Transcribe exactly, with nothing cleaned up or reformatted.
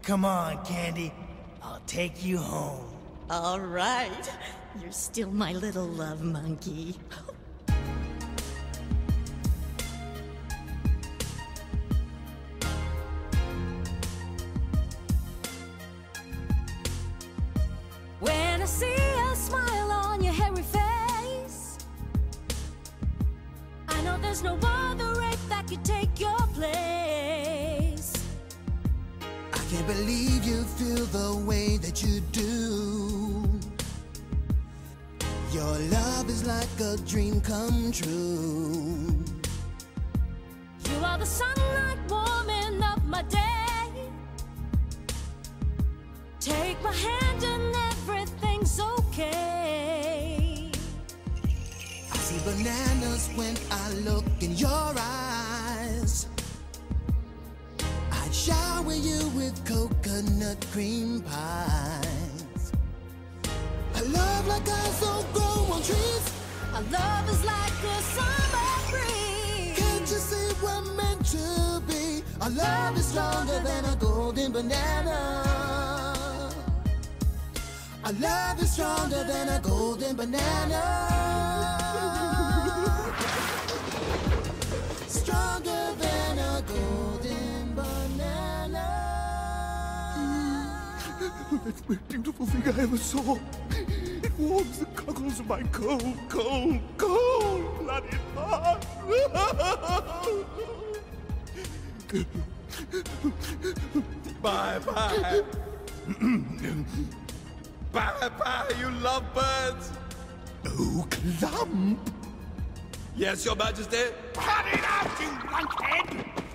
Come on, Candy. I'll take you home. All right. You're still my little love monkey. When I see a smile on your hairy face, I know there's no other ape that could take your place. I can't believe you feel the way that you do. Your love is like a dream come true. You are the sunlight warming up my day. Take my hand and everything's okay. I see bananas when I look in your eyes. I'd shower you with coconut cream pies. A love like ours don't grow on trees. Our love is like a summer breeze. Can't you see we're meant to be? Our love is stronger than a golden banana. Our love is stronger than a golden banana. Stronger than a golden banana. That's the most beautiful thing I ever saw. It warms the cockles of my cold, cold, cold-blooded heart. Bye-bye. Bye-bye, you lovebirds! Oh, Clump! Yes, Your Majesty? Cut it out, you lunkhead!